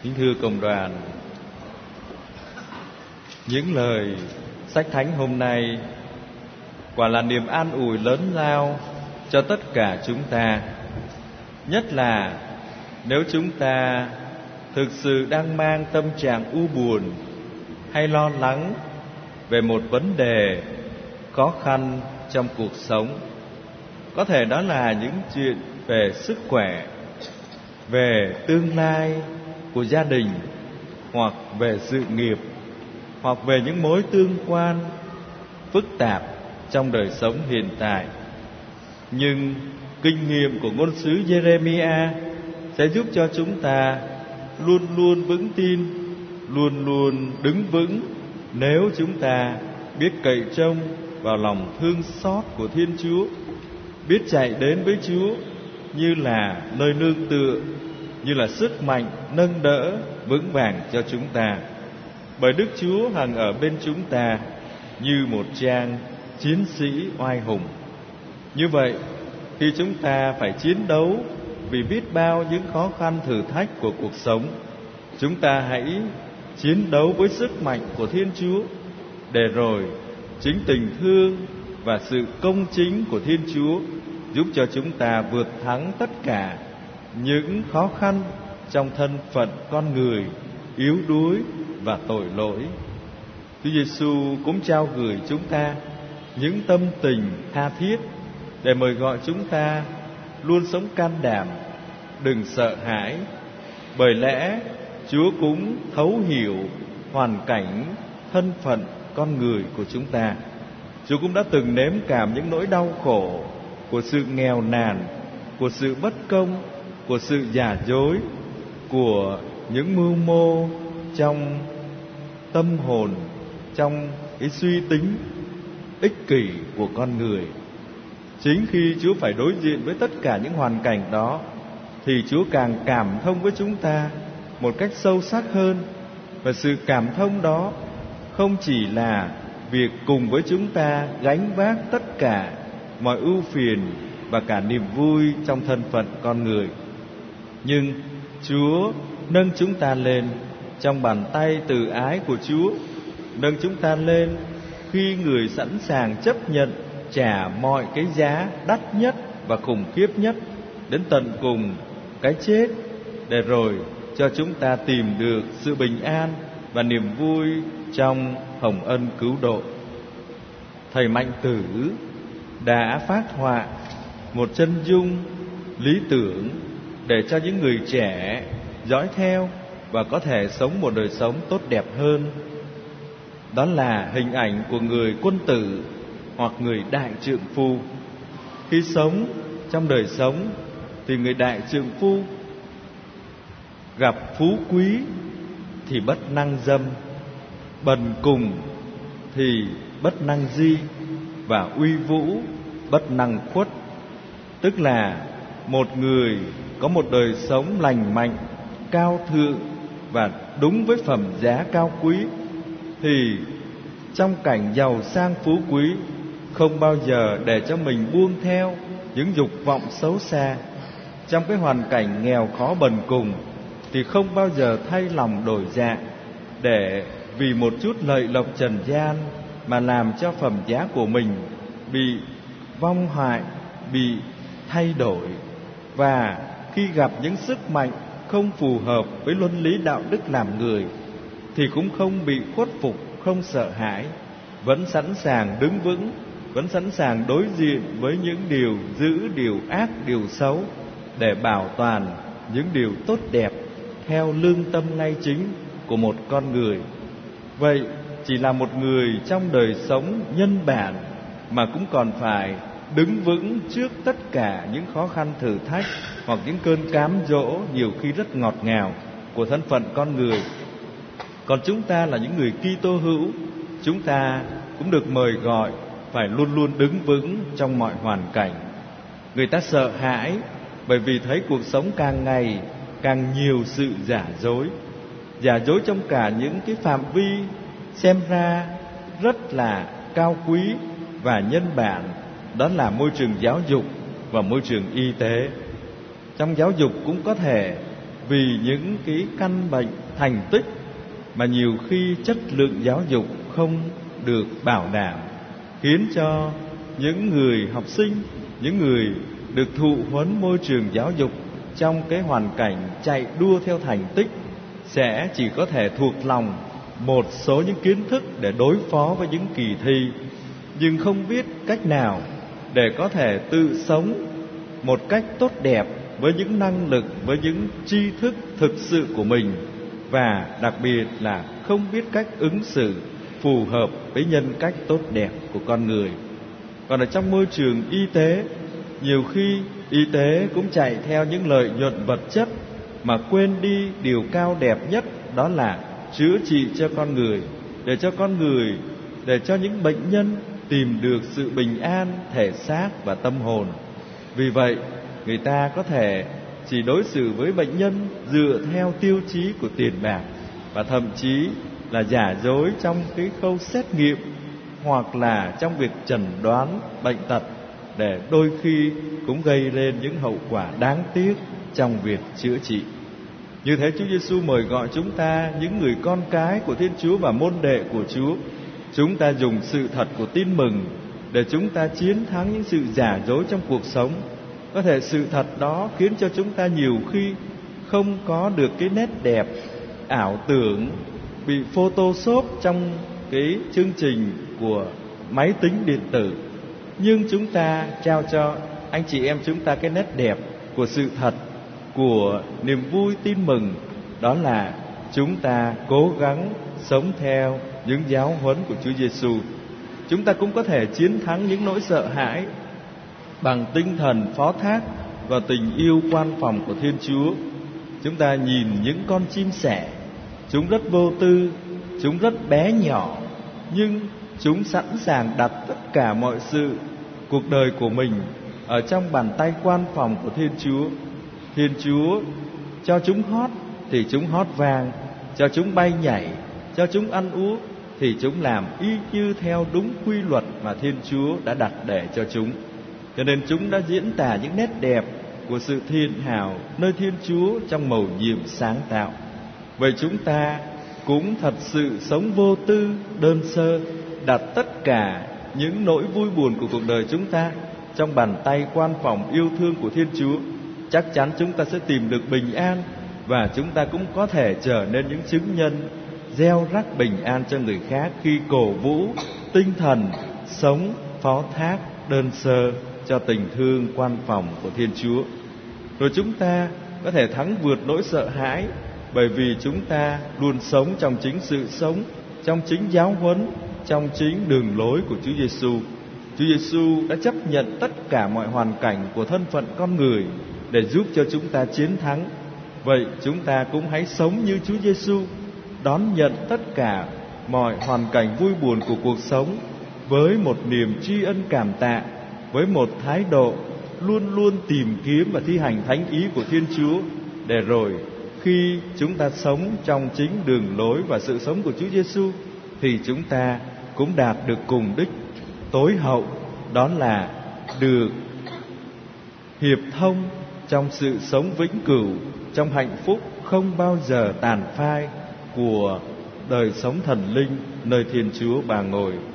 Kính thưa cộng đoàn, những lời sách thánh hôm nay quả là niềm an ủi lớn lao cho tất cả chúng ta. Nhất là nếu chúng ta thực sự đang mang tâm trạng u buồn hay lo lắng về một vấn đề khó khăn trong cuộc sống. Có thể đó là những chuyện về sức khỏe, về tương lai của gia đình, hoặc về sự nghiệp, hoặc về những mối tương quan phức tạp trong đời sống hiện tại. Nhưng kinh nghiệm của ngôn sứ Giê-rê-mi-a sẽ giúp cho chúng ta luôn luôn vững tin, luôn luôn đứng vững nếu chúng ta biết cậy trông vào lòng thương xót của Thiên Chúa, biết chạy đến với Chúa như là nơi nương tựa, như là sức mạnh nâng đỡ vững vàng cho chúng ta. Bởi Đức Chúa hằng ở bên chúng ta như một trang chiến sĩ oai hùng. Như vậy, khi chúng ta phải chiến đấu vì biết bao những khó khăn thử thách của cuộc sống, chúng ta hãy chiến đấu với sức mạnh của Thiên Chúa, để rồi chính tình thương và sự công chính của Thiên Chúa giúp cho chúng ta vượt thắng tất cả những khó khăn trong thân phận con người yếu đuối và tội lỗi. Chúa Giêsu cũng trao gửi chúng ta những tâm tình tha thiết để mời gọi chúng ta luôn sống can đảm, đừng sợ hãi. Bởi lẽ Chúa cũng thấu hiểu hoàn cảnh, thân phận con người của chúng ta. Chúa cũng đã từng nếm cảm những nỗi đau khổ của sự nghèo nàn, của sự bất công, của sự giả dối, của những mưu mô trong tâm hồn, trong cái suy tính ích kỷ của con người. Chính khi Chúa phải đối diện với tất cả những hoàn cảnh đó, thì Chúa càng cảm thông với chúng ta một cách sâu sắc hơn. Và sự cảm thông đó không chỉ là việc cùng với chúng ta gánh vác tất cả mọi ưu phiền và cả niềm vui trong thân phận con người, nhưng Chúa nâng chúng ta lên trong bàn tay từ ái của Chúa, nâng chúng ta lên khi người sẵn sàng chấp nhận trả mọi cái giá đắt nhất và khủng khiếp nhất, đến tận cùng cái chết, để rồi cho chúng ta tìm được sự bình an và niềm vui trong hồng ân cứu độ. Thầy Mạnh Tử đã phác họa một chân dung lý tưởng để cho những người trẻ dõi theo và có thể sống một đời sống tốt đẹp hơn. Đó là hình ảnh của người quân tử hoặc người đại trượng phu. Khi sống trong đời sống thì người đại trượng phu gặp phú quý thì bất năng dâm, bần cùng thì bất năng di, và uy vũ bất năng khuất. Tức là một người có một đời sống lành mạnh, cao thượng và đúng với phẩm giá cao quý, thì trong cảnh giàu sang phú quý không bao giờ để cho mình buông theo những dục vọng xấu xa. Trong cái hoàn cảnh nghèo khó bần cùng thì không bao giờ thay lòng đổi dạ để vì một chút lợi lộc trần gian mà làm cho phẩm giá của mình bị vong hại, bị thay đổi. Và khi gặp những sức mạnh không phù hợp với luân lý đạo đức làm người thì cũng không bị khuất phục, không sợ hãi, vẫn sẵn sàng đứng vững, vẫn sẵn sàng đối diện với những điều dữ, điều ác, điều xấu, để bảo toàn những điều tốt đẹp theo lương tâm ngay chính của một con người. Vậy chỉ là một người trong đời sống nhân bản mà cũng còn phải đứng vững trước tất cả những khó khăn thử thách hoặc những cơn cám dỗ nhiều khi rất ngọt ngào của thân phận con người. Còn chúng ta là những người Kitô hữu, chúng ta cũng được mời gọi phải luôn luôn đứng vững trong mọi hoàn cảnh. Người ta sợ hãi bởi vì thấy cuộc sống càng ngày càng nhiều sự giả dối trong cả những cái phạm vi xem ra rất là cao quý và nhân bản. Đó là môi trường giáo dục và môi trường y tế. Trong giáo dục cũng có thể vì những cái căn bệnh thành tích mà nhiều khi chất lượng giáo dục không được bảo đảm, khiến cho những người học sinh, những người được thụ huấn môi trường giáo dục trong cái hoàn cảnh chạy đua theo thành tích sẽ chỉ có thể thuộc lòng một số những kiến thức để đối phó với những kỳ thi, nhưng không biết cách nào để có thể tự sống một cách tốt đẹp với những năng lực, với những tri thức thực sự của mình, và đặc biệt là không biết cách ứng xử phù hợp với nhân cách tốt đẹp của con người. Còn ở trong môi trường y tế, nhiều khi y tế cũng chạy theo những lợi nhuận vật chất mà quên đi điều cao đẹp nhất, đó là chữa trị cho con người, để cho những bệnh nhân tìm được sự bình an thể xác và tâm hồn. Vì vậy, người ta có thể chỉ đối xử với bệnh nhân dựa theo tiêu chí của tiền bạc, và thậm chí là giả dối trong cái khâu xét nghiệm hoặc là trong việc chẩn đoán bệnh tật, để đôi khi cũng gây lên những hậu quả đáng tiếc trong việc chữa trị. Như thế Chúa Giêsu mời gọi chúng ta, những người con cái của Thiên Chúa và môn đệ của Chúa, chúng ta dùng sự thật của tin mừng để chúng ta chiến thắng những sự giả dối trong cuộc sống. Có thể sự thật đó khiến cho chúng ta nhiều khi không có được cái nét đẹp ảo tưởng, bị photoshop trong cái chương trình của máy tính điện tử. Nhưng chúng ta trao cho anh chị em chúng ta cái nét đẹp của sự thật, của niềm vui tin mừng, đó là chúng ta cố gắng sống theo những giáo huấn của Chúa Giêsu. Chúng ta cũng có thể chiến thắng những nỗi sợ hãi bằng tinh thần phó thác và tình yêu quan phòng của Thiên Chúa. Chúng ta nhìn những con chim sẻ, chúng rất vô tư, chúng rất bé nhỏ, nhưng chúng sẵn sàng đặt tất cả mọi sự cuộc đời của mình ở trong bàn tay quan phòng của Thiên Chúa. Thiên Chúa cho chúng hót thì chúng hót vang, cho chúng bay nhảy, cho chúng ăn uống thì chúng làm y như theo đúng quy luật mà Thiên Chúa đã đặt để cho chúng. Cho nên chúng đã diễn tả những nét đẹp của sự thiện hảo nơi Thiên Chúa trong mầu nhiệm sáng tạo. Vậy chúng ta cũng thật sự sống vô tư, đơn sơ, đặt tất cả những nỗi vui buồn của cuộc đời chúng ta trong bàn tay quan phòng yêu thương của Thiên Chúa. Chắc chắn chúng ta sẽ tìm được bình an, và chúng ta cũng có thể trở nên những chứng nhân gieo rắc bình an cho người khác khi cổ vũ tinh thần sống phó thác đơn sơ cho tình thương quan phòng của Thiên Chúa. Rồi chúng ta có thể thắng vượt nỗi sợ hãi, bởi vì chúng ta luôn sống trong chính sự sống, trong chính giáo huấn, trong chính đường lối của Chúa Giêsu. Chúa Giêsu đã chấp nhận tất cả mọi hoàn cảnh của thân phận con người để giúp cho chúng ta chiến thắng. Vậy chúng ta cũng hãy sống như Chúa Giêsu, đón nhận tất cả mọi hoàn cảnh vui buồn của cuộc sống với một niềm tri ân cảm tạ, với một thái độ luôn luôn tìm kiếm và thi hành thánh ý của Thiên Chúa, để rồi khi chúng ta sống trong chính đường lối và sự sống của Chúa Giêsu thì chúng ta cũng đạt được cùng đích tối hậu, đó là được hiệp thông trong sự sống vĩnh cửu, trong hạnh phúc không bao giờ tàn phai của đời sống thần linh nơi Thiên Chúa bà ngồi.